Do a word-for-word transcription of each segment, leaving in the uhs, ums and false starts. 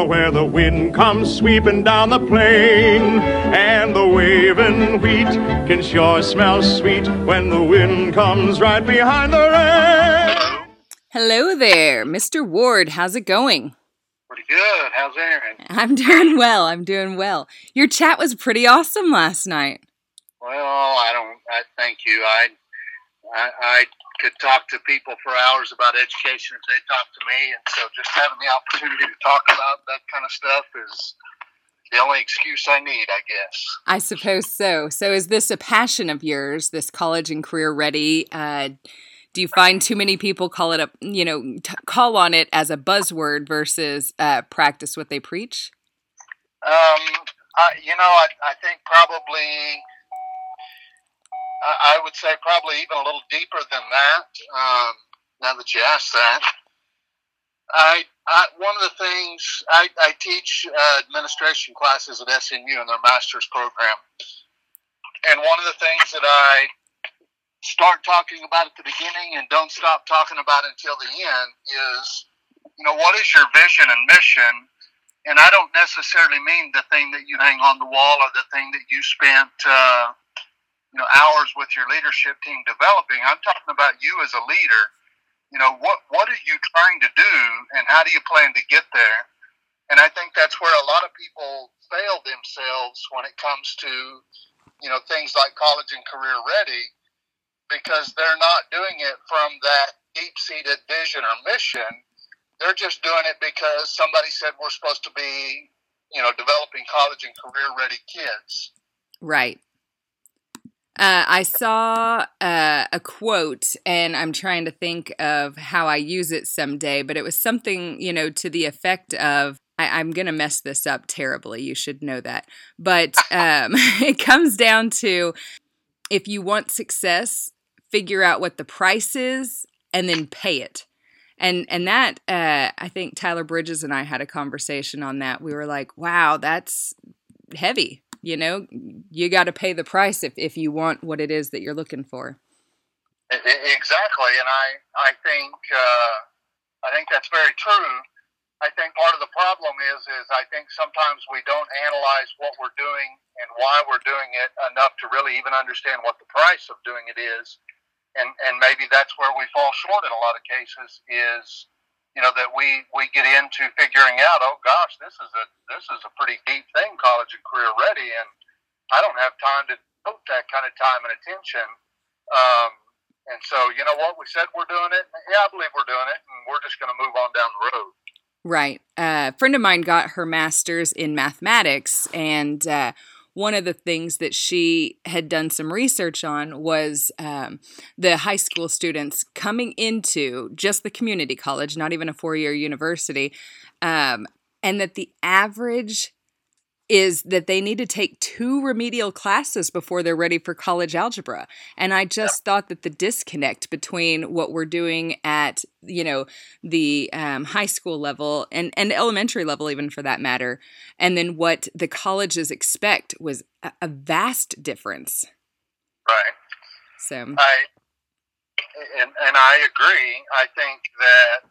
where the wind comes sweeping down the plain, and the waving wheat can sure smell sweet when the wind comes right behind the rain. Hello there, Mister Ward. How's it going? Pretty good. How's Aaron? I'm doing well. I'm doing well. Your chat was pretty awesome last night. Well, I don't. I thank you. I, I, I could talk to people for hours about education if they talk to me, and so just having the opportunity to talk about that kind of stuff is the only excuse I need, I guess. I suppose so. So, is this a passion of yours? This college and career ready? Uh, do you find too many people call it a, you know, t- call on it as a buzzword versus uh, practice what they preach? Um, I, you know, I, I think probably. I would say probably even a little deeper than that. Um, now that you ask that, I, I one of the things I, I teach uh, administration classes at S N U in their master's program, and one of the things that I start talking about at the beginning and don't stop talking about until the end is, you know, what is your vision and mission? And I don't necessarily mean the thing that you hang on the wall or the thing that you spent. Uh, you know, hours with your leadership team developing. I'm talking about you as a leader. You know, what what are you trying to do, and how do you plan to get there? And I think that's where a lot of people fail themselves when it comes to, you know, things like college and career ready, because they're not doing it from that deep-seated vision or mission. They're just doing it because somebody said we're supposed to be, you know, developing college and career ready kids. Right. Uh, I saw uh, a quote, and I'm trying to think of how I use it someday, but it was something, you know, to the effect of, I, I'm going to mess this up terribly, you should know that, but um, it comes down to, if you want success, figure out what the price is, and then pay it. And and that, uh, I think Tyler Bridges and I had a conversation on that. We were like, wow, that's heavy. You know, you got to pay the price if, if you want what it is that you're looking for. Exactly, and I I think uh, I think that's very true. I think part of the problem is is I think sometimes we don't analyze what we're doing and why we're doing it enough to really even understand what the price of doing it is, and and maybe that's where we fall short in a lot of cases. Is, you know, that we, we get into figuring out, oh gosh, this is a this is a pretty deep thing, college and career ready, and I don't have time to devote that kind of time and attention. Um, and so, you know what, we said we're doing it. Yeah, I believe we're doing it, and we're just going to move on down the road. Right. Uh, a friend of mine got her master's in mathematics, and uh, one of the things that she had done some research on was um, the high school students coming into just the community college, not even a four-year university, um, and that the average is that they need to take two remedial classes before they're ready for college algebra. And I just thought that the disconnect between what we're doing at, you know, the um, high school level and, and elementary level, even for that matter, and then what the colleges expect was a, a vast difference. Right. So I and and I agree. I think that,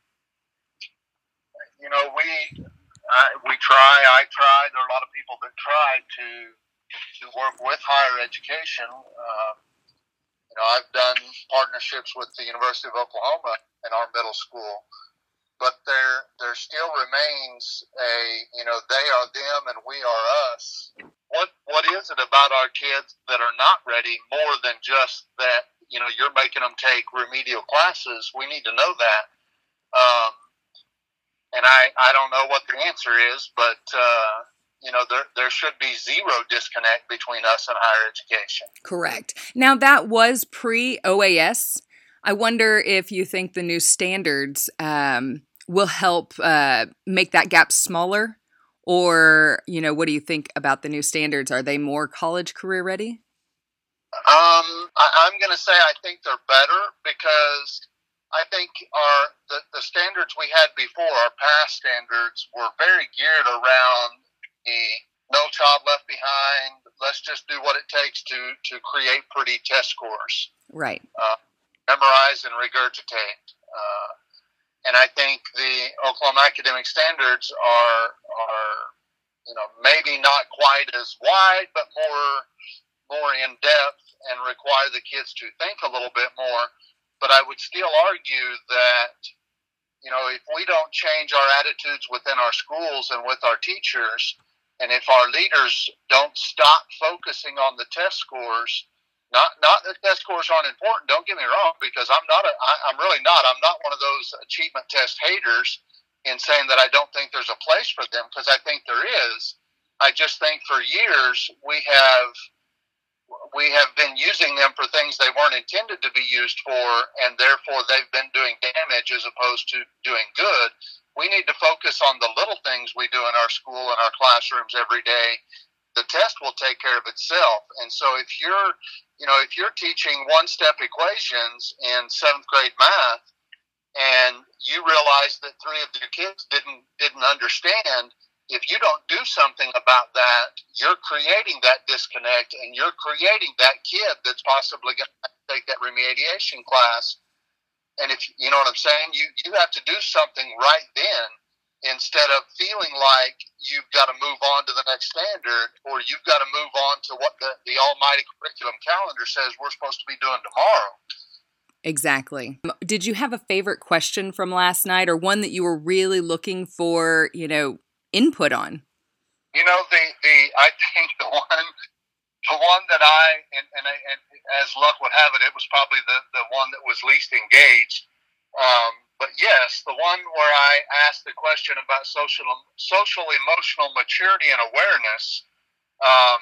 you know, we. I, we try, I try, there are a lot of people that try to to work with higher education. Uh, you know, I've done partnerships with the University of Oklahoma in our middle school, but there there still remains a, you know, they are them and we are us. What What is it about our kids that are not ready more than just that, you know, you're making them take remedial classes? We need to know that. Um, And I, I don't know what the answer is, but, uh, you know, there there should be zero disconnect between us and higher education. Correct. Now, that was pre-O A S. I wonder if you think the new standards um, will help uh, make that gap smaller? Or, you know, what do you think about the new standards? Are they more college career ready? Um, I, I'm going to say I think they're better because I think our the, the standards we had before, our past standards, were very geared around the no child left behind. Let's just do what it takes to, to create pretty test scores. Right. Uh, memorize and regurgitate. Uh, and I think the Oklahoma academic standards are are you know maybe not quite as wide, but more more in depth and require the kids to think a little bit more. But I would still argue that you know if we don't change our attitudes within our schools and with our teachers, and if our leaders don't stop focusing on the test scores. Not, not that test scores aren't important. Don't get me wrong, because I'm not. A, I, I'm really not. I'm not one of those achievement test haters in saying that I don't think there's a place for them, because I think there is. I just think for years we have we have been using them for things they weren't intended to be used for, and therefore they've been doing damage as opposed to doing good. We need to focus on the little things we do in our school and our classrooms every day. The test will take care of itself. And so if you're You know, if you're teaching one-step equations in seventh grade math, and you realize that three of your kids didn't didn't understand, if you don't do something about that, you're creating that disconnect, and you're creating that kid that's possibly going to take that remediation class. And if you know what I'm saying, you you have to do something right then, instead of feeling like you've got to move on to the next standard, or you've got to move on to what the, the almighty curriculum calendar says we're supposed to be doing tomorrow. Exactly. Did you have a favorite question from last night, or one that you were really looking for, you know, input on? You know, the, the I think the one the one that I, and, and, I, and as luck would have it, it was probably the, the one that was least engaged. Um, But yes, the one where I asked the question about social, social emotional maturity and awareness, um,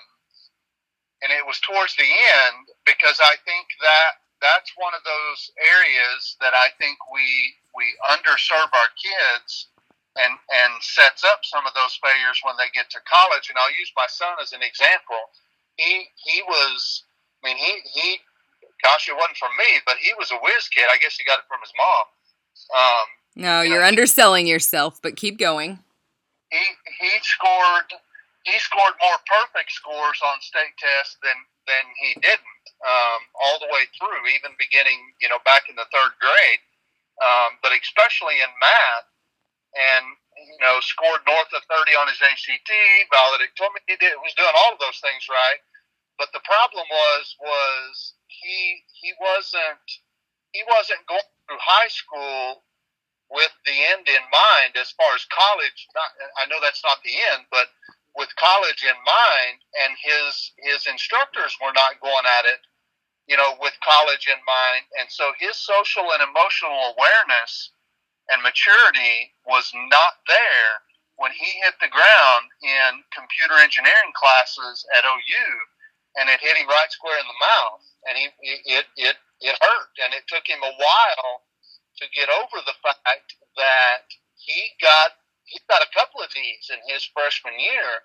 and it was towards the end, because I think that that's one of those areas that I think we we underserve our kids, and and sets up some of those failures when they get to college. And I'll use my son as an example. He he was, I mean, he he, gosh, it wasn't from me, but he was a whiz kid. I guess he got it from his mom. Um, no, you're you know, underselling yourself, but keep going. He he scored he scored more perfect scores on state tests than than he didn't, um, all the way through, even beginning you know back in the third grade. Um, but especially in math, and you know scored north of thirty on his A C T, valedictorian. He did was doing all of those things right. But the problem was was he he wasn't he wasn't going through high school with the end in mind as far as college. Not, I know that's not the end, but with college in mind, and his his instructors were not going at it, you know, with college in mind. And so his social and emotional awareness and maturity was not there when he hit the ground in computer engineering classes at O U, and it hit him right square in the mouth, and he it it it hurt, and it took him a while to get over the fact that he got he got a couple of D's in his freshman year,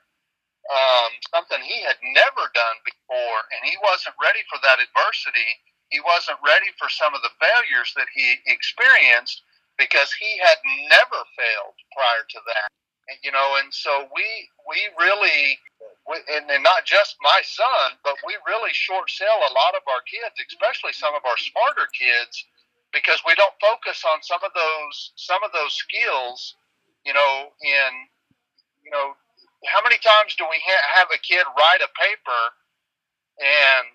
um, something he had never done before, and he wasn't ready for that adversity. He wasn't ready for some of the failures that he experienced, because he had never failed prior to that. And, you know, and so we we really, and, and not just my son, but we really short sell a lot of our kids, especially some of our smarter kids, because we don't focus on some of those some of those skills. You know, in you know, how many times do we ha- have a kid write a paper and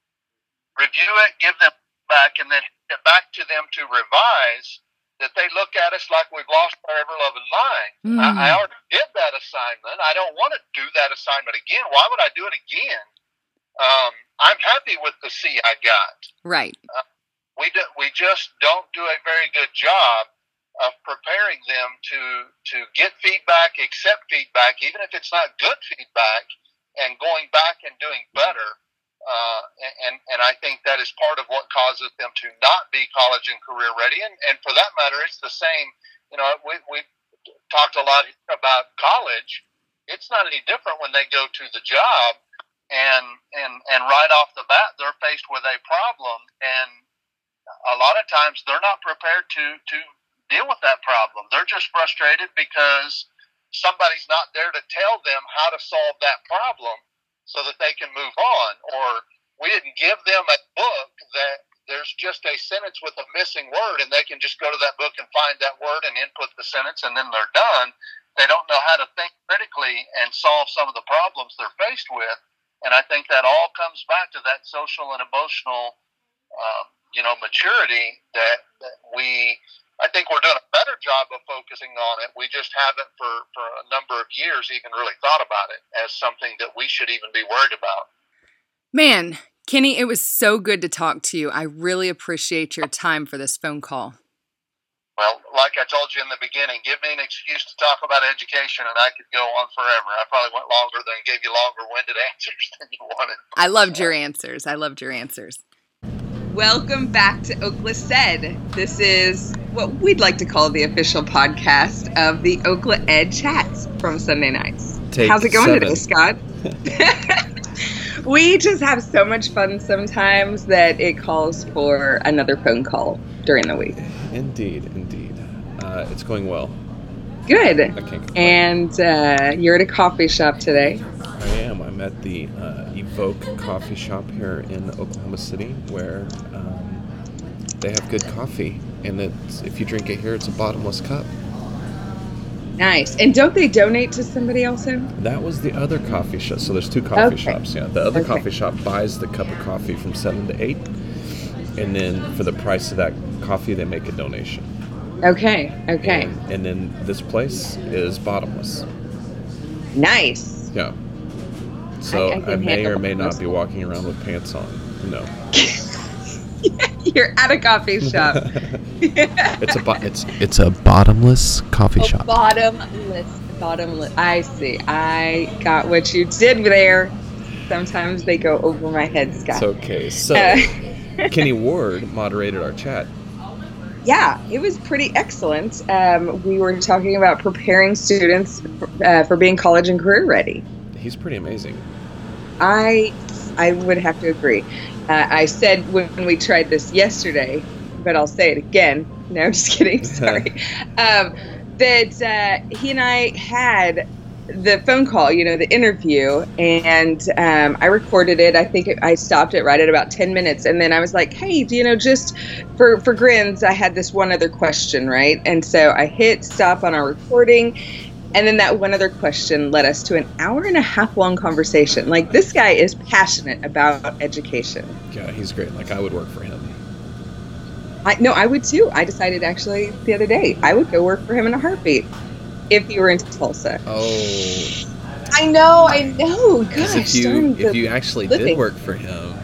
review it, give them back, and then get back to them to revise, that they look at us like we've lost our ever-loving mind. Mm. I, I already did that assignment. I don't want to do that assignment again. Why would I do it again? Um, I'm happy with the C I got. Right. Uh, we do, we just don't do a very good job of preparing them to to get feedback, accept feedback, even if it's not good feedback, and going back and doing better. Uh, and, and I think that is part of what causes them to not be college and career ready. And, and for that matter, it's the same. You know, we, we talked a lot about college. It's not any different when they go to the job, and, and, and right off the bat, they're faced with a problem. And a lot of times they're not prepared to, to deal with that problem. They're just frustrated because somebody's not there to tell them how to solve that problem so that they can move on. Or we didn't give them a book that there's just a sentence with a missing word, and they can just go to that book and find that word and input the sentence, and then they're done. They don't know how to think critically and solve some of the problems they're faced with. And I think that all comes back to that social and emotional, um, you know, maturity that, that we, I think we're doing a better job of focusing on it. We just haven't for, for a number of years even really thought about it as something that we should even be worried about. Man, Kenny, it was so good to talk to you. I really appreciate your time for this phone call. Well, like I told you in the beginning, give me an excuse to talk about education and I could go on forever. I probably went longer than gave you longer-winded answers than you wanted. I loved your answers. I loved your answers. Welcome back to Okla Said. This is what we'd like to call the official podcast of the Okla Ed Chats from Sunday nights. Take How's it going seven. today, Scott? We just have so much fun sometimes that it calls for another phone call during the week. Indeed, indeed. Uh, it's going well. Good. I can't complain. And uh, you're at a coffee shop today. I am. I'm at the uh, Evoke Coffee Shop here in Oklahoma City, where um, they have good coffee. And it's, if you drink it here, it's a bottomless cup. Nice. And don't they donate to somebody also? That was the other coffee shop. So there's two coffee Okay. shops. Yeah, the other Okay. coffee shop buys the cup of coffee from seven to eight, and then for the price of that coffee, they make a donation. Okay. Okay. And, and then this place is bottomless. Nice. Yeah. So I- I I, can may handle or may not bottomless. be walking around with pants on. No. You're at a coffee shop. It's a bo- it's it's a bottomless coffee Oh, shop. bottomless. Bottomless. I see. I got what you did there. Sometimes they go over my head, Scott. It's okay. So Uh, Kenny Ward moderated our chat. Yeah, it was pretty excellent. Um, we were talking about preparing students uh, for being college and career ready. He's pretty amazing. I I would have to agree. Uh, I said when we tried this yesterday, but I'll say it again. No, I'm just kidding. Sorry. um, that uh, he and I had the phone call, you know, the interview, and um, I recorded it. I think it, I stopped it right at about ten minutes, and then I was like, hey, do you know, just for, for grins, I had this one other question, right? And so I hit stop on our recording, and then that one other question led us to an hour and a half long conversation. Like, this guy is passionate about education. Yeah, he's great. Like, I would work for him. I no, I would too. I decided actually the other day I would go work for him in a heartbeat if you were in Tulsa. Oh, I know, I know. 'cause Gosh, if you darn if the you actually living. did work for him,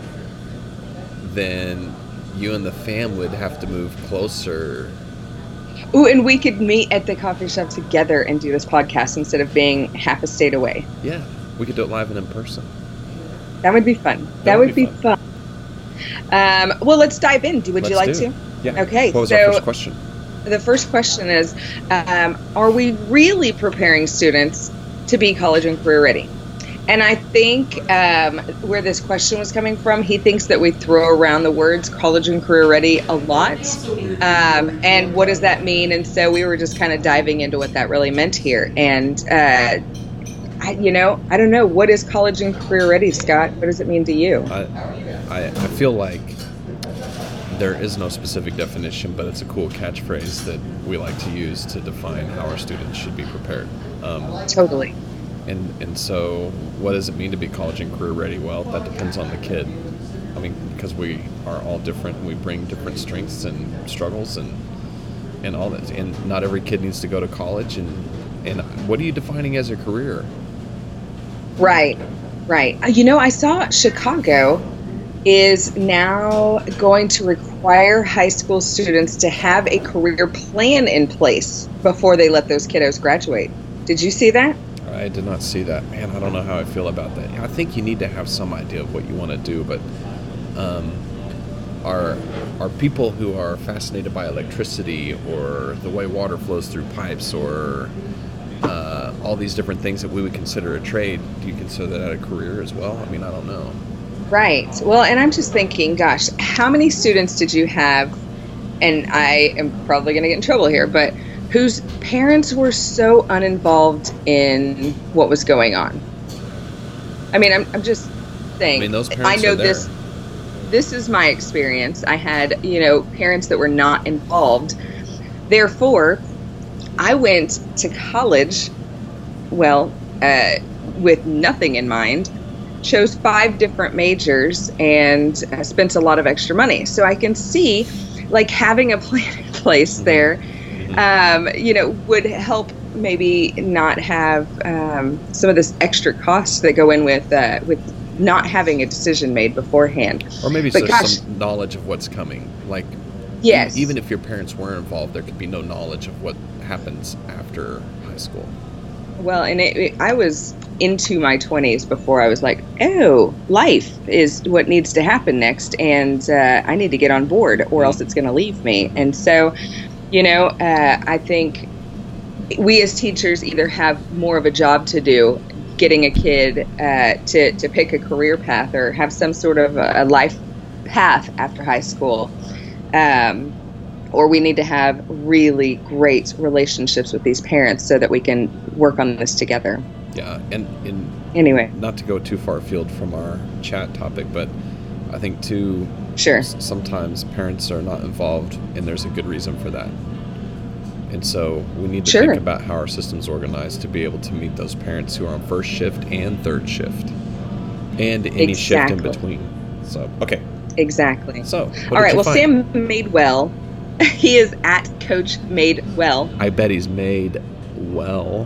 then you and the fam would have to move closer. Ooh, and we could meet at the coffee shop together and do this podcast instead of being half a state away. Yeah, we could do it live and in person. That would be fun. That, That would, would be, be fun. Um, well, let's dive in. Do- Would you like Let's do to? it. Yeah. Okay, What was so- our first question? The first question is, um, are we really preparing students to be college and career ready? And I think um, where this question was coming from, he thinks that we throw around the words college and career ready a lot. Um, and what does that mean? And so we were just kind of diving into what that really meant here. And, uh, I, you know, I don't know. What is college and career ready, Scott? What does it mean to you? I, I I feel like there is no specific definition, but it's a cool catchphrase that we like to use to define how our students should be prepared. Um, Totally. and and so, what does it mean to be college and career ready? Well, that depends on the kid. I mean, because we are all different, and we bring different strengths and struggles and and all that. And not every kid needs to go to college. And and what are you defining as a career? Right, right. Uh, You know, I saw Chicago is now going to require high school students to have a career plan in place before they let those kiddos graduate. Did you see that? I did not see that. Man, I don't know how I feel about that. I think you need to have some idea of what you want to do, but um, are are people who are fascinated by electricity or the way water flows through pipes or uh, all these different things that we would consider a trade, do you consider that a career as well? I mean, I don't know. Right. Well, and I'm just thinking, gosh, how many students did you have, and I am probably going to get in trouble here, but whose parents were so uninvolved in what was going on? I mean, I'm, I'm just saying. I mean, those parents I know are there. this. this is my experience. I had, you know, parents that were not involved. Therefore, I went to college, well, uh, with nothing in mind, chose five different majors, and uh, spent a lot of extra money. So I can see, like, having a plan in place there, um, you know, would help maybe not have um, some of this extra costs that go in with uh, with not having a decision made beforehand. Or maybe but so gosh, some knowledge of what's coming. Like, yes. e- even if your parents weren't involved, there could be no knowledge of what happens after high school. Well, and it, it, I was into my twenties before I was like, oh, life is what needs to happen next, and uh, I need to get on board, or else it's going to leave me. And so, you know, uh, I think we as teachers either have more of a job to do getting a kid uh, to, to pick a career path or have some sort of a, a life path after high school. Um, or we need to have really great relationships with these parents so that we can work on this together. Yeah, and in Anyway. not to go too far afield from our chat topic, but I think too, Sure. s- sometimes parents are not involved, and there's a good reason for that. And so we need to Sure. think about how our system's organized to be able to meet those parents who are on first shift and third shift, and any shift in Exactly. between. So, okay. Exactly. So, what All did right. you Well, find? Sam Madewell, he is at Coach Madewell. I bet he's made well.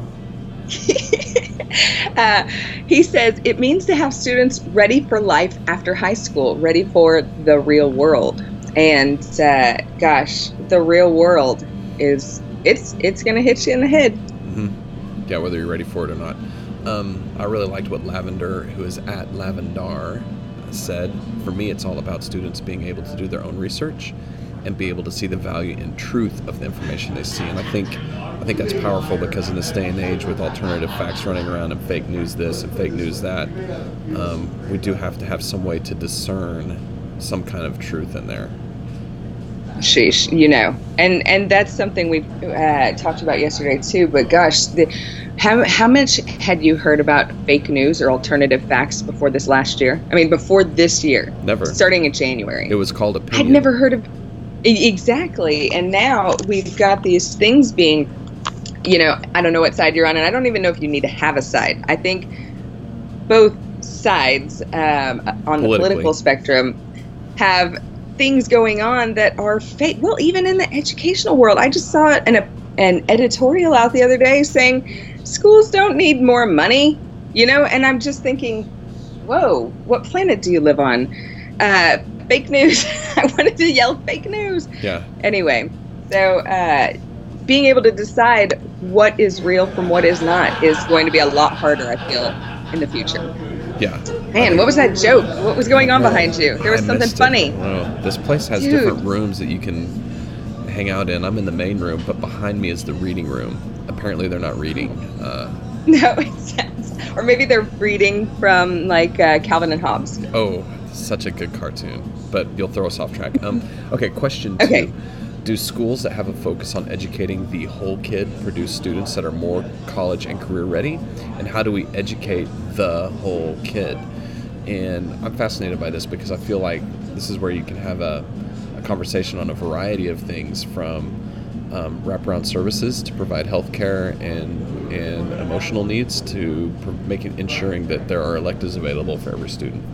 Uh, he says it means to have students ready for life after high school, ready for the real world. And uh, gosh, the real world is it's it's going to hit you in the head. hmm Yeah, whether you're ready for it or not. Um, I really liked what Lavender, who is at Lavendar, said. For me, it's all about students being able to do their own research and be able to see the value and truth of the information they see. And I think I think that's powerful because in this day and age with alternative facts running around and fake news this and fake news that, um, we do have to have some way to discern some kind of truth in there. Sheesh, you know, and and that's something we uh, talked about yesterday too. But gosh, the, how how much had you heard about fake news or alternative facts before this last year? I mean, before this year, Never. starting in January. It was called opinion. I'd never heard of e- exactly, and now we've got these things being, you know, I don't know what side you're on, and I don't even know if you need to have a side. I think both sides um, on the Politically. political spectrum have things going on that are fake. Well, even in the educational world, I just saw an an editorial out the other day saying schools don't need more money, you know, and I'm just thinking, whoa, what planet do you live on? Uh, fake news. I wanted to yell fake news. Yeah. Anyway, so uh, being able to decide what is real from what is not is going to be a lot harder, I feel, in the future. Yeah. Man, what was that joke? What was going on behind you? There was I something missed it. funny. Oh, this place has Dude. different rooms that you can hang out in. I'm in the main room, but behind me is the reading room. Apparently, they're not reading. Uh, No, it sounds, or maybe they're reading from like uh, Calvin and Hobbes. oh, such a good cartoon. But you'll throw us off track. Um, okay, question two. Okay. Do schools that have a focus on educating the whole kid produce students that are more college and career ready? And how do we educate the whole kid? And I'm fascinated by this because I feel like this is where you can have a, a conversation on a variety of things, from um, wraparound services to provide healthcare and and emotional needs to pr- making ensuring that there are electives available for every student.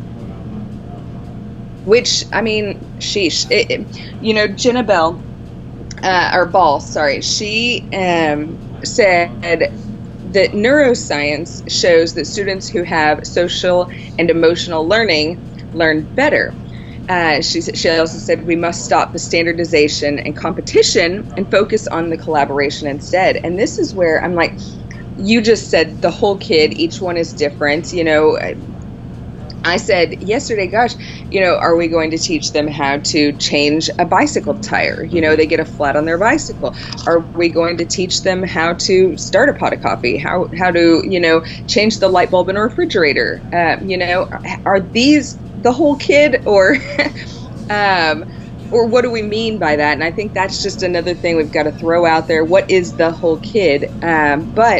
Which, I mean, sheesh. It, it, you know, Jenna Bell, uh, or Ball, sorry, she um, said that neuroscience shows that students who have social and emotional learning learn better. Uh, she, she also said we must stop the standardization and competition and focus on the collaboration instead. And this is where I'm like, you just said the whole kid, each one is different, you know. I said yesterday, gosh, you know, are we going to teach them how to change a bicycle tire? You know, they get a flat on their bicycle. Are we going to teach them how to start a pot of coffee? How how to, you know, change the light bulb in a refrigerator? Uh, you know, are these the whole kid, or um, or what do we mean by that? And I think that's just another thing we've got to throw out there. What is the whole kid? Um, but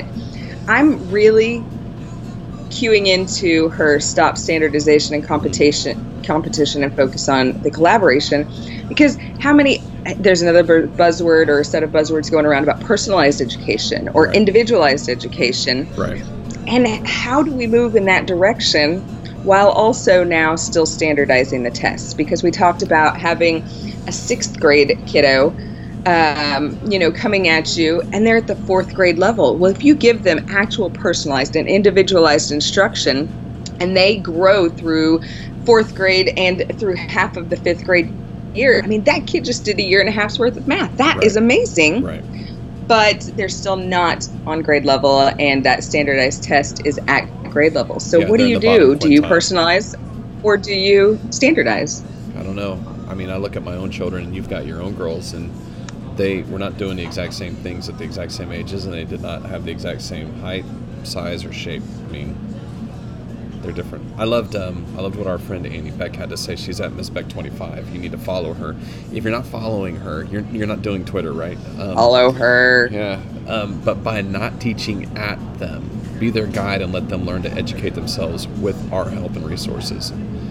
I'm really cueing into her stop standardization and competition competition and focus on the collaboration. Because how many, there's another bu- buzzword or a set of buzzwords going around about personalized education or Right. individualized education. Right. And how do we move in that direction while also now still standardizing the tests? Because we talked about having a sixth grade kiddo, um, you know, coming at you, and they're at the fourth grade level. Well, if you give them actual personalized and individualized instruction, and they grow through fourth grade and through half of the fifth grade year, I mean, that kid just did a year and a half's worth of math. That Right. is amazing. Right. But they're still not on grade level, and that standardized test is at grade level. So Yeah, what do they're you in the bottom do? Do you quintile. personalize or do you standardize? I don't know. I mean, I look at my own children, and you've got your own girls, and they were not doing the exact same things at the exact same ages, and they did not have the exact same height, size, or shape. I mean, they're different. I loved um, I loved what our friend Annie Beck had to say. She's at Miss Beck twenty-five. You need to follow her. If you're not following her, you're you're not doing Twitter, right? Um, Follow her. Yeah. Um, but by not teaching at them, be their guide and let them learn to educate themselves with our help and resources.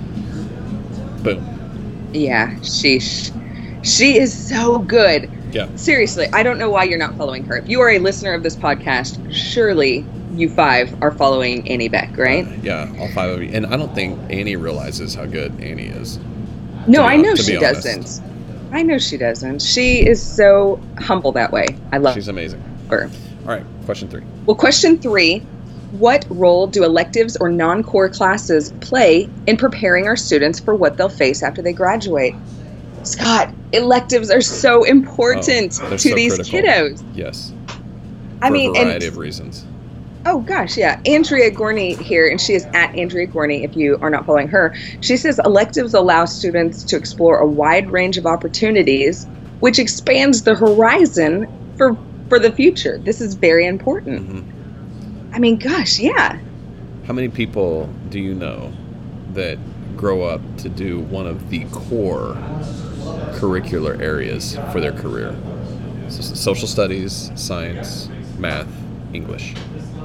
Boom. Yeah, sheesh. She is so good. Yeah. Seriously, I don't know why you're not following her. If you are a listener of this podcast, surely you five are following Annie Beck, right? Yeah, all five of you. And I don't think Annie realizes how good Annie is. No, be I hon- know to be she honest. doesn't. I know she doesn't. She is so humble that way. I love She's amazing. her. All right, question three. Well, question three, what role do electives or non-core classes play in preparing our students for what they'll face after they graduate? Scott, electives are so important Oh, they're to so these critical. kiddos. Yes. I For mean, a variety and, of reasons. oh gosh, yeah. Andrea Gorney here, and she is at Andrea Gorney if you are not following her. She says electives allow students to explore a wide range of opportunities, which expands the horizon for for the future. This is very important. Mm-hmm. I mean, gosh, yeah. How many people do you know that grow up to do one of the core curricular areas for their career? So, social studies, science, math, English.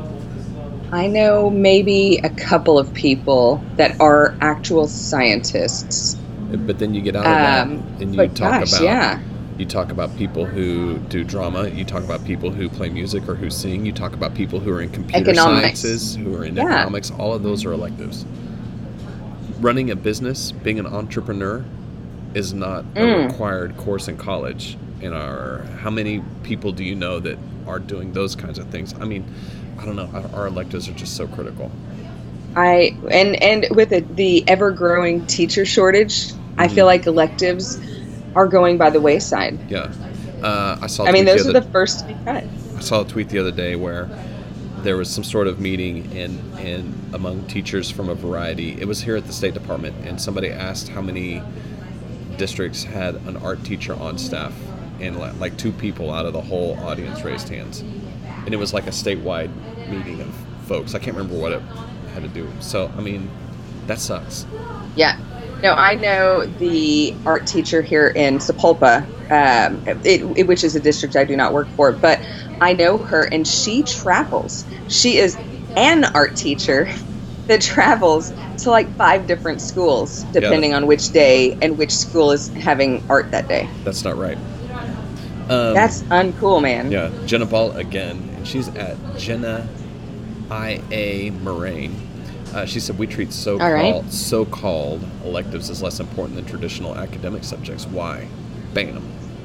I know maybe a couple of people that are actual scientists. But then you get out of Um, that and you but talk gosh, about yeah. you talk about people who do drama, you talk about people who play music or who sing, you talk about people who are in computer Economics. sciences, who are in Yeah. economics. All of those are electives. Running a business, being an entrepreneur is not a Mm. required course in college. In our, how many people do you know that are doing those kinds of things? I mean, I don't know. Our, our electives are just so critical. I and and with the, the ever growing teacher shortage, I Mm-hmm. feel like electives are going by the wayside. Yeah. Uh, I saw. a I mean, tweet those the are other- the first to be cut. I saw a tweet the other day where there was some sort of meeting and and among teachers from a variety. It was here at the State Department, and somebody asked how many districts had an art teacher on staff, and li- like two people out of the whole audience raised hands, and it was like a statewide meeting of folks. I can't remember what it had to do. So I mean, that sucks. Yeah. No, I know the art teacher here in Sepulpa, um, it, it, which is a district I do not work for, but I know her, and she travels. She is an art teacher that travels to like five different schools, depending on which day and which school is having art that day. That's not right. Um, That's uncool, man. Yeah, Jenna Ball again, and she's at Jenna I A Moraine. Uh, she said we treat so-called, All right. so-called electives as less important than traditional academic subjects. Why? Bam.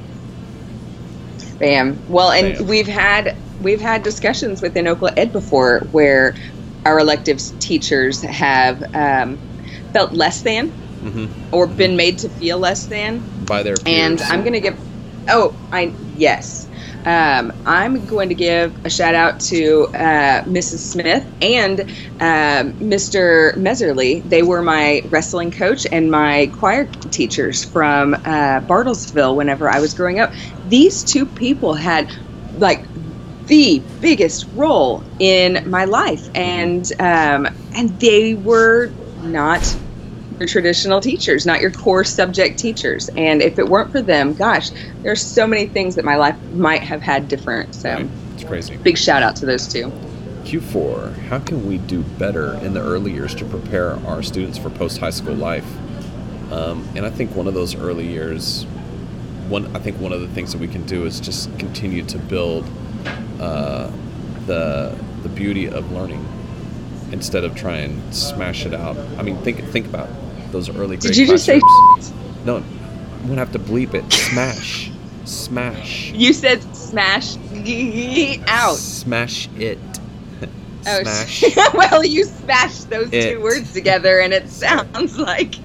Bam. Well, and Bam. we've had we've had discussions within Oakland Ed before where our electives teachers have um, felt less than hmm or been made to feel less than. By their peers. And I'm going to give, oh, I yes. Um, I'm going to give a shout out to uh, Missus Smith and um, Mister Meserly. They were my wrestling coach and my choir teachers from uh, Bartlesville whenever I was growing up. These two people had like the biggest role in my life, and um, and they were not your traditional teachers, not your core subject teachers. And if it weren't for them, gosh, there's so many things that my life might have had different. So Right. It's crazy. big shout out to those two. Q four, how can we do better in the early years to prepare our students for post-high school life? Um, and I think one of those early years, one I think one of the things that we can do is just continue to build uh, the the beauty of learning instead of try and smash it out. I mean, think think about those early grade Did you just say classrooms. No, I'm gonna have to bleep it. Smash, smash. You said smash out. Smash it. Oh, Smash. well, you smashed those It. two words together, and it sounds like.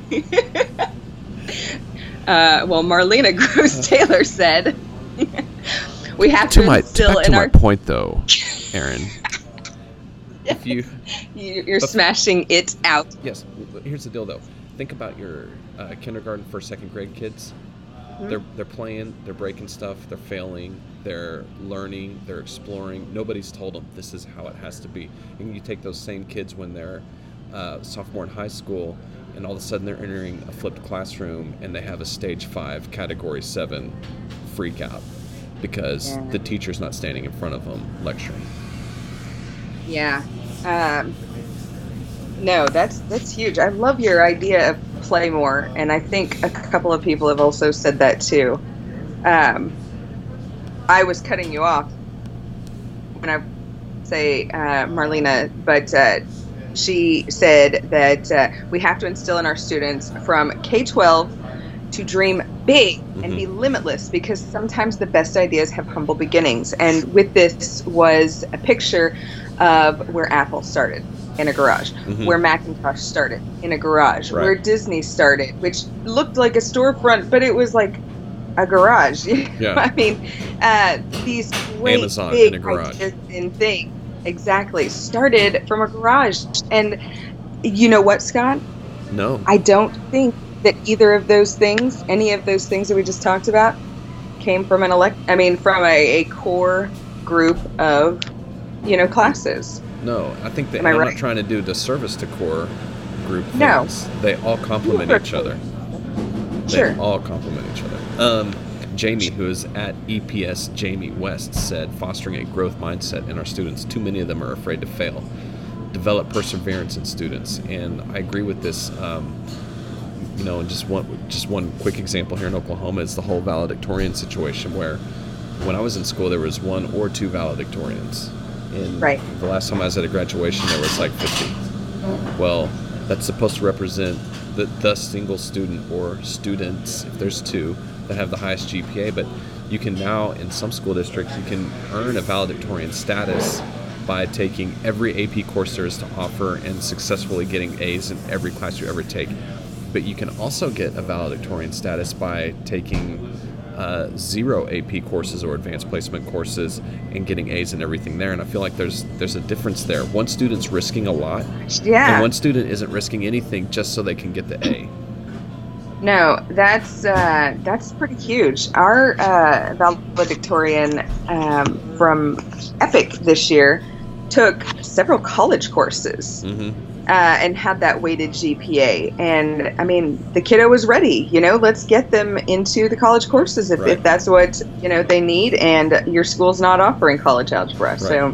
uh, well, Marlena Gross Taylor said, "We have to, to my instill back in to our." my point, though, Aaron. If you You- You're smashing it out. yes, here's the deal though. Think about your uh, kindergarten, first, second grade kids. They're they're playing, they're breaking stuff, they're failing, they're learning, they're exploring. Nobody's told them this is how it has to be. And you take those same kids when they're uh, sophomore in high school, and all of a sudden they're entering a flipped classroom and they have a stage five, category seven freak out because Yeah. the teacher's not standing in front of them lecturing. Yeah. Um, no, that's that's huge. I love your idea of play more, and I think a couple of people have also said that too. Um, I was cutting you off when I say uh, Marlena, but uh, she said that uh, we have to instill in our students from K twelve to dream big and be limitless, because sometimes the best ideas have humble beginnings. And with this was a picture of where Apple started, in a garage, Mhm. where Macintosh started, in a garage, Right. where Disney started, which looked like a storefront, but it was like a garage. Yeah. I mean, uh, these great Amazon big in a garage. ideas and things, exactly, started from a garage. And you know what, Scott? No. I don't think that either of those things, any of those things that we just talked about, came from an elect. I mean, from a, a core group of, you know, classes. No, I think that Am I I'm right? not trying to do disservice to core group No. things. They all complement You are each other. They Sure. all complement each other. Um, Jamie, who is at E P S Jamie West, said, fostering a growth mindset in our students. Too many of them are afraid to fail. Develop perseverance in students. And I agree with this. Um, you know, and just one, just one quick example here in Oklahoma is the whole valedictorian situation, where when I was in school, there was one or two valedictorians. And Right. the last time I was at a graduation, there was like fifty. Well, that's supposed to represent the, the single student or students, if there's two, that have the highest G P A. But you can now, in some school districts, you can earn a valedictorian status by taking every A P course there is to offer and successfully getting A's in every class you ever take. But you can also get a valedictorian status by taking uh, zero A P courses or advanced placement courses and getting A's and everything there. And I feel like there's there's a difference there. One student's risking a lot, Yeah. and one student isn't risking anything just so they can get the A. No, that's uh, that's pretty huge. Our uh, valedictorian um, from Epic this year took several college courses. Mm-hmm. Uh, and had that weighted G P A. And I mean, the kiddo was ready, you know, let's get them into the college courses if, Right. if that's what, you know, they need, and your school's not offering college algebra. So,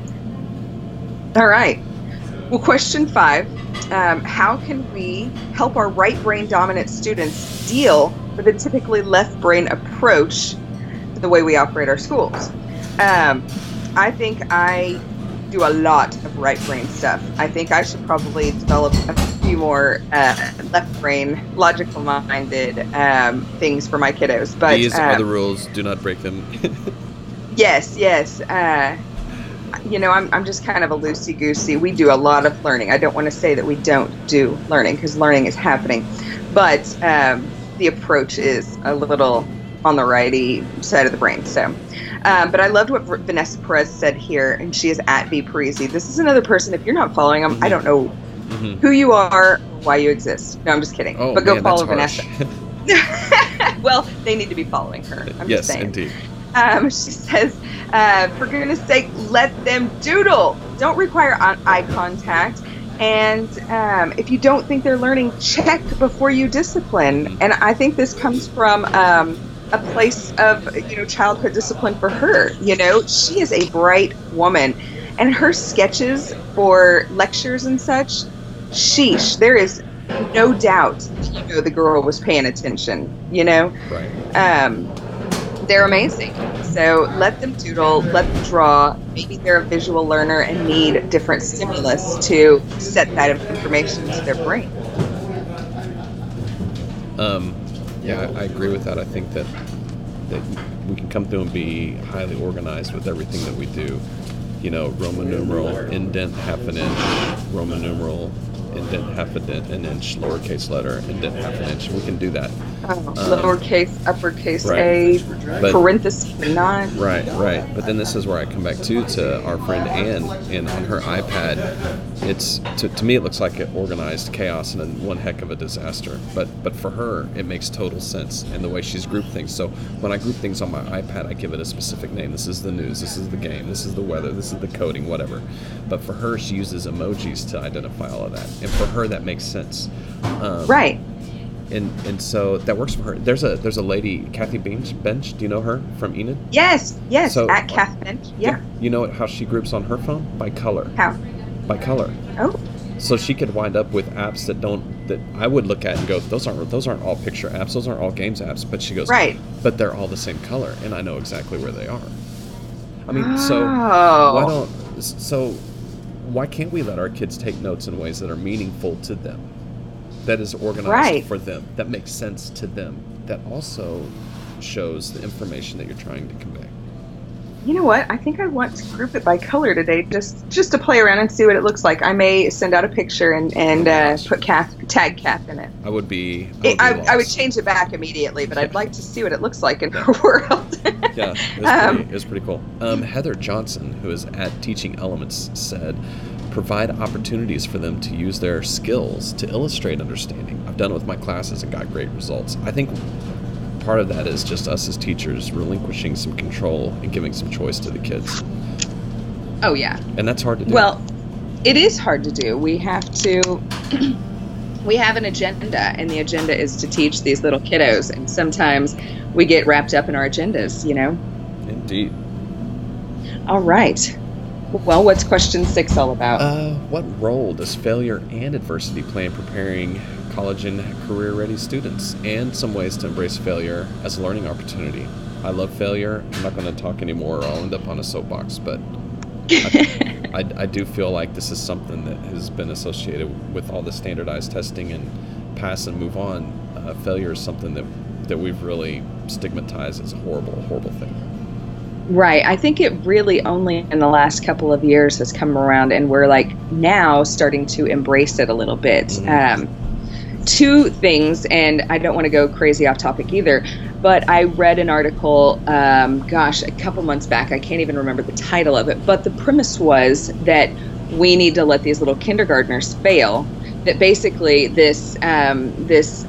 all right. Well, question five, um, how can we help our right brain dominant students deal with a typically left brain approach to the way we operate our schools? Um, I think I do a lot of right brain stuff. I think I should probably develop a few more uh, left brain, logical minded um, things for my kiddos. But These um, are the rules. Do not break them. yes, yes. Uh, you know, I'm I'm just kind of a loosey goosey. We do a lot of learning. I don't want to say that we don't do learning, because learning is happening, but um, the approach is a little on the righty side of the brain. So. Um, but I loved what Vanessa Perez said here, and she is at V Parisi. This is another person, if you're not following them, I don't know Mhm. who you are, why you exist. No, I'm just kidding. Oh, but go man, follow that's Vanessa. harsh. Well, they need to be following her. I'm Yes, just saying. indeed. Um, she says, uh, for goodness sake, let them doodle. Don't require eye contact. And um, if you don't think they're learning, check before you discipline. Mm-hmm. And I think this comes from um, a place of, you know, childhood discipline for her. You know, she is a bright woman, and her sketches for lectures and such, sheesh, there is no doubt, you know, the girl was paying attention, you know? Right. Um, they're amazing. So let them doodle, let them draw. Maybe they're a visual learner and need different stimulus to set that information into their brain. Um, yeah, I, I agree with that. I think that that we can come through and be highly organized with everything that we do. You know, Roman numeral, indent half an inch, Roman numeral, indent half an inch, lowercase letter, indent half an inch. We can do that. Oh, Um, lowercase, uppercase right. A, But- parentheses, not. Right, right. But then this is where I come back to to our friend Anne, and on her iPad, it's to, to me it looks like an organized chaos and one heck of a disaster. But but for her, it makes total sense in the way she's grouped things. So when I group things on my iPad, I give it a specific name. This is the news. This is the game. This is the weather. This is the coding. Whatever. But for her, she uses emojis to identify all of that, and for her, that makes sense. Um, Right. And and so that works for her. There's a there's a lady, Kathy Bench. Bench. Do you know her from Enid? Yes, yes, So- at Kath Bench. Yeah. You know how she groups on her phone? By color. How? By color. Oh, So she could wind up with apps that don't that I would look at and go, those aren't those aren't all picture apps, those aren't all games apps. But she goes, Right. But they're all the same color, and I know exactly where they are. I mean, so Oh. why don't so why can't we let our kids take notes in ways that are meaningful to them? That is organized Right. for them, that makes sense to them, that also shows the information that you're trying to convey. You know what? I think I want to group it by color today, just just to play around and see what it looks like. I may send out a picture and and uh, put Kath, tag Kath in it. I would be. I would, It, be I, I would lost. change it back immediately, but I'd like to see what it looks like in her world. Yeah, it was, Um, pretty, it was pretty cool. Um, Heather Johnson, who is at Teaching Elements, said, provide opportunities for them to use their skills to illustrate understanding. I've done it with my classes and got great results. I think part of that is just us as teachers relinquishing some control and giving some choice to the kids. Oh yeah. And that's hard to do. Well, it is hard to do. We have to. We have an agenda, and the agenda is to teach these little kiddos. And sometimes we get wrapped up in our agendas, you know. Indeed. All right. Well, what's question six all about? Uh, what role does failure and adversity play in preparing college and career-ready students, and some ways to embrace failure as a learning opportunity? I love failure. I'm not going to talk anymore, or I'll end up on a soapbox, but I, I, I do feel like this is something that has been associated with all the standardized testing and pass and move on. Uh, failure is something that, that we've really stigmatized as a horrible, horrible thing. Right. I think it really only in the last couple of years has come around, and we're like now starting to embrace it a little bit. Mm-hmm. Um, two things, and I don't want to go crazy off topic either, but I read an article, um, gosh, a couple months back. I can't even remember the title of it, but the premise was that we need to let these little kindergartners fail. That basically this um, this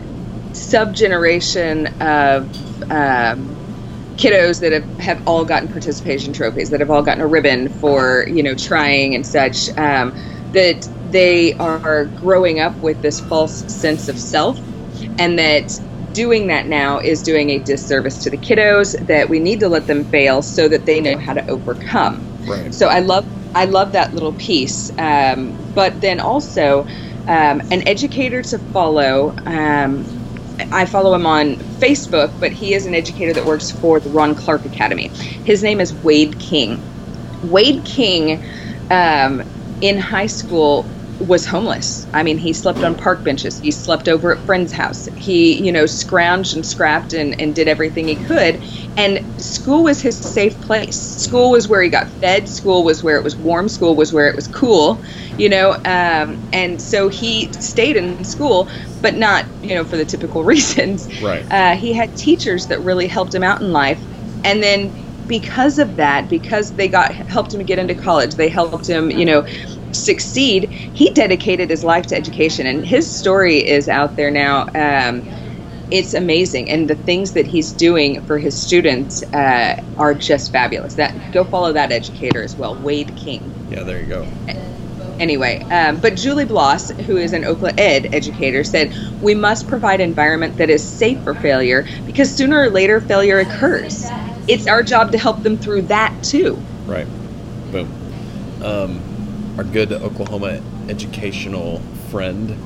subgeneration of um, kiddos that have, have all gotten participation trophies, that have all gotten a ribbon for, you know, trying and such, um, that they are growing up with this false sense of self, and that doing that now is doing a disservice to the kiddos, that we need to let them fail so that they know how to overcome. Right. So I love I love that little piece. Um, but then also um, an educator to follow. Um, I follow him on Facebook, but he is an educator that works for the Ron Clark Academy. His name is Wade King. Wade King, um, in high school, was homeless. I mean, he slept on park benches. He slept over at friends' house. He, you know, scrounged and scrapped and, and did everything he could. And school was his safe place. School was where he got fed. School was where it was warm. School was where it was cool, you know. Um, and so he stayed in school, but not, you know, for the typical reasons. Right. Uh, he had teachers that really helped him out in life. And then because of that, because they got helped him get into college, they helped him, you know, succeed, he dedicated his life to education, and his story is out there now. Um, it's amazing, and the things that he's doing for his students uh, are just fabulous. That go follow that educator as well, Wade King. Yeah, there you go. Anyway, um, but Julie Bloss, who is an Oakland Ed educator, said, we must provide an environment that is safe for failure, because sooner or later failure occurs. It's our job to help them through that too. Right. Boom. Um, our good Oklahoma educational friend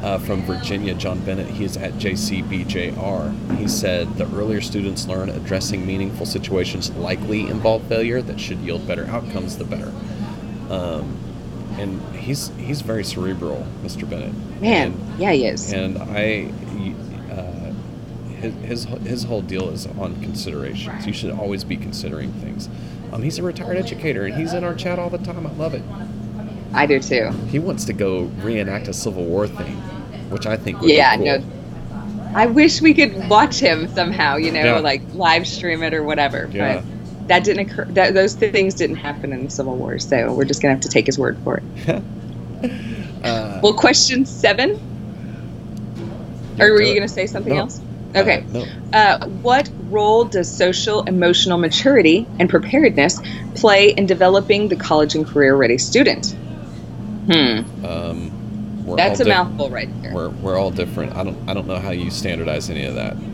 Uh, from Virginia, John Bennett, he is at J C B J R. He said, the earlier students learn addressing meaningful situations likely involve failure that should yield better outcomes, the better. Um, and he's he's very cerebral, Mister Bennett. Man, and, yeah, he is. And I, uh, his, his his whole deal is on considerations. You should always be considering things. Um, he's a retired educator, and he's in our chat all the time. I love it. I do too. He wants to go reenact a Civil War thing, which I think would yeah, be cool. no. I wish we could watch him somehow, you know, Yeah. like live stream it or whatever. Yeah. But that didn't occur. That, those things didn't happen in the Civil War, so we're just gonna have to take his word for it. uh, Well, question seven. Yeah, Or were do you it. going to say something No. else? Okay. Uh, no. Uh, what role does social emotional maturity and preparedness play in developing the college and career ready student? Hmm. Um, we're That's all a di- mouthful right there. We're we're all different. I don't I don't know how you standardize any of that.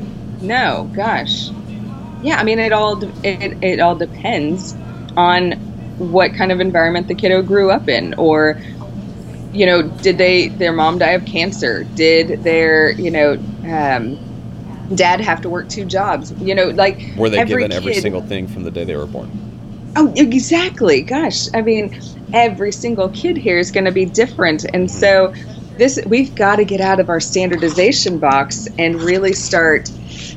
No, gosh. Yeah, I mean, it all de- it, it all depends on what kind of environment the kiddo grew up in, or you know, did they their mom die of cancer? Did their you know um, dad have to work two jobs? You know, like Were they every given every kid- single thing from the day they were born? Oh, exactly. Gosh, I mean, every single kid here is going to be different, and so this we've got to get out of our standardization box and really start.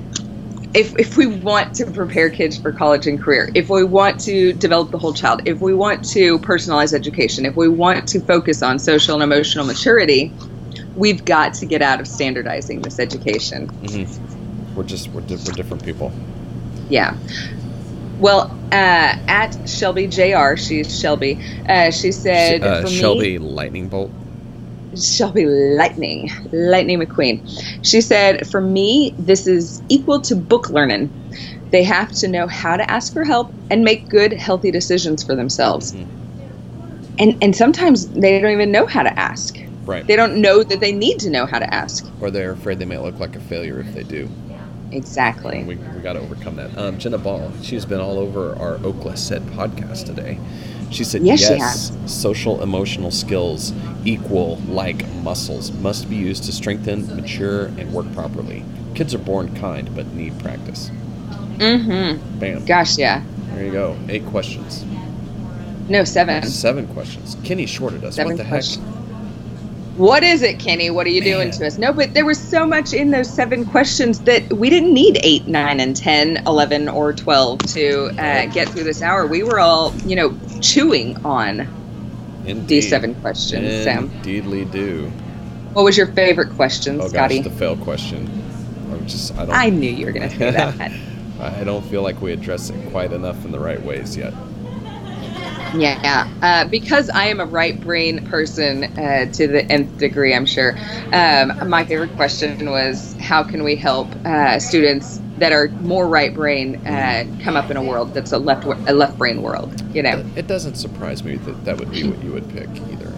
If if we want to prepare kids for college and career, if we want to develop the whole child, if we want to personalize education, if we want to focus on social and emotional maturity, we've got to get out of standardizing this education. Mm-hmm. We're just we're, di- we're different people. Yeah. Well, uh, at Shelby J R, she's Shelby. Uh, she said, uh, for Shelby me, Lightning Bolt. Shelby Lightning, Lightning McQueen. She said, for me, this is equal to book learning. They have to know how to ask for help and make good, healthy decisions for themselves. Mm-hmm. And and sometimes they don't even know how to ask. Right. They don't know that they need to know how to ask. Or they're afraid they may look like a failure if they do. Exactly. We, we got to overcome that. Um, Jenna Ball, she's been all over our Oakla Said podcast today. She said, Yes, she yes, social emotional skills equal like muscles must be used to strengthen, mature, and work properly. Kids are born kind, but need practice. Mm-hmm. Bam. Gosh, yeah. There you go. Eight questions. No, seven. Seven questions. Kenny shorted us. Seven what the heck? questions. What is it, Kenny? What are you doing Man. to us? No, but there was so much in those seven questions that we didn't need eight, nine, and ten, eleven, or twelve to uh, get through this hour. We were all, you know, chewing on Indeed. these seven questions. So, Indeedly do. what was your favorite question, Oh gosh, Scotty? the fail question. I'm just, I don't. I knew you were going to say that. I don't feel like we address it quite enough in the right ways yet. Yeah, uh, because I am a right brain person uh, to the nth degree, I'm sure. Um, my favorite question was, how can we help uh, students that are more right brain uh, come up in a world that's a left a left brain world? You know. It doesn't surprise me that that would be what you would pick either.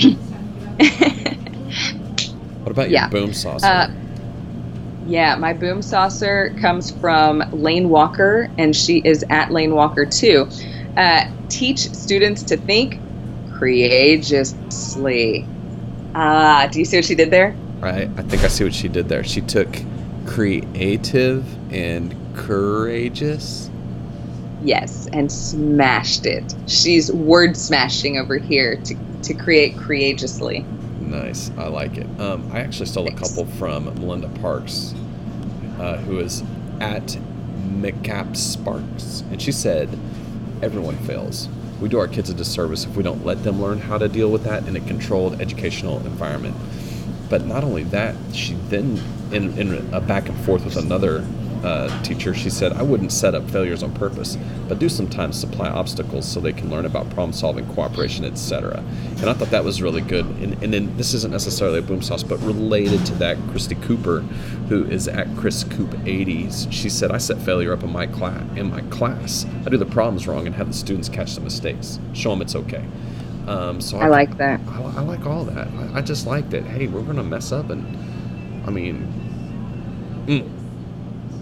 What about your Yeah. boom saucer? Uh, Yeah, my boom saucer comes from Lane Walker, and she is at Lane Walker too. Uh, teach students to think courageously. Ah, do you see what she did there? I, I think I see what she did there. She took creative and courageous. Yes, and smashed it. She's word smashing over here to, to create courageously. Nice. I like it. Um, I actually stole a Thanks. couple from Melinda Parks, uh, who is at McCap Sparks. And she said, everyone fails. We do our kids a disservice if we don't let them learn how to deal with that in a controlled educational environment. But not only that, she then, in, in a back and forth with another uh, teacher, she said, I wouldn't set up failures on purpose, but do sometimes supply obstacles so they can learn about problem solving, cooperation, et cetera. And I thought that was really good. And, and then this isn't necessarily a boom sauce, but related to that, Christy Cooper, who is at Chris Coop eighties, she said, I set failure up in my class. In my class, I do the problems wrong and have the students catch the mistakes, show them it's okay. Um, so I like that. I, I like all that. I, I just like that. Hey, we're gonna mess up, and I mean, mm,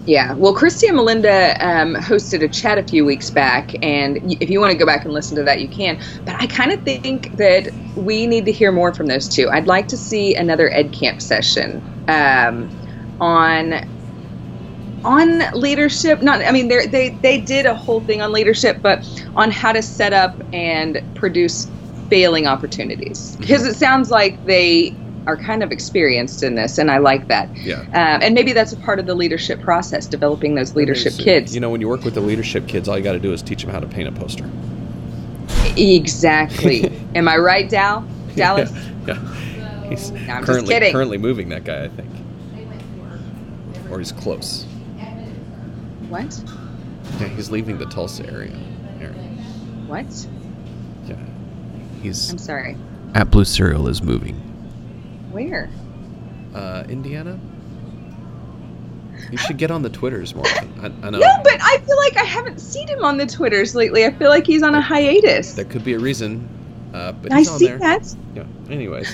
Yeah, well, Christy and Melinda um, hosted a chat a few weeks back, and y- if you want to go back and listen to that, you can. But I kind of think that we need to hear more from those two. I'd like to see another Ed Camp session um, on on leadership. Not, I mean, they they did a whole thing on leadership, but on how to set up and produce failing opportunities, because it sounds like they are kind of experienced in this, and I like that. Yeah. Um, and maybe that's a part of the leadership process, developing those leadership So, kids. You know, when you work with the leadership kids, all you got to do is teach them how to paint a poster. Exactly. Am I right, Dal? Dallas? Yeah. yeah. He's No, I'm just currently kidding. currently moving that guy, I think. Or he's close. What? Yeah, he's leaving the Tulsa area. Aaron. What? Yeah. He's I'm sorry. at Blue Cereal is moving. Where? Uh, Indiana? You should get on the Twitters more. I, I know. No, but I feel like I haven't seen him on the Twitters lately. I feel like he's on a hiatus. There could be a reason, uh, but I he's on see there. that. Yeah. Anyways.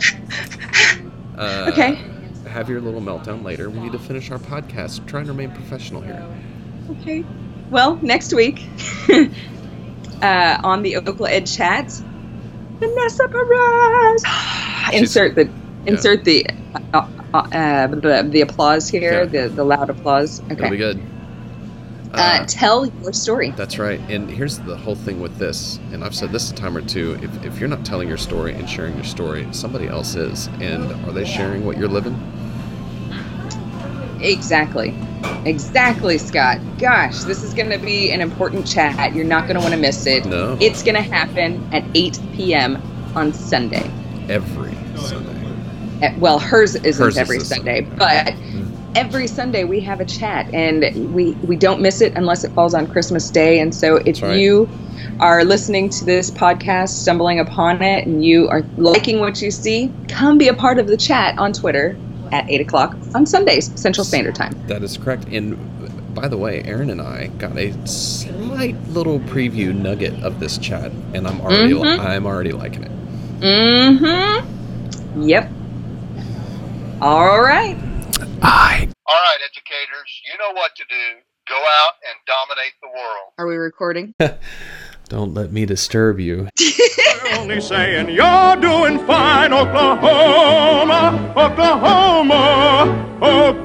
Uh, Okay. Have your little meltdown later. We need to finish our podcast. Try and remain professional here. Okay. Well, next week uh, on the Oakland Ed Chat, Vanessa Perez. insert the insert the uh, uh, the the applause here, Yeah. the the loud applause. That'll be Okay. good. Uh, tell your story. That's right. And here's the whole thing with this, and I've said this a time or two, if, if you're not telling your story and sharing your story, somebody else is. And are they sharing what you're living? Exactly. Exactly, Scott. Gosh, this is going to be an important chat. You're not going to want to miss it. No. It's going to happen at eight p.m. on Sunday. Every Sunday. Uh, Well, hers isn't Hers is every this Sunday, Sunday. but every Sunday we have a chat, and we, we don't miss it unless it falls on Christmas Day. And so if That's right. you are listening to this podcast, stumbling upon it, and you are liking what you see, come be a part of the chat on Twitter at eight o'clock on Sundays, Central Standard Time. That is correct. And by the way, Aaron and I got a slight little preview nugget of this chat, and I'm already Mhm. I'm already liking it. Mm-hmm. Yep. All right. I All right, educators, you know what to do. Go out and dominate the world. Are we recording? don't let me disturb you. Only saying you're doing fine, Oklahoma, Oklahoma, Oklahoma.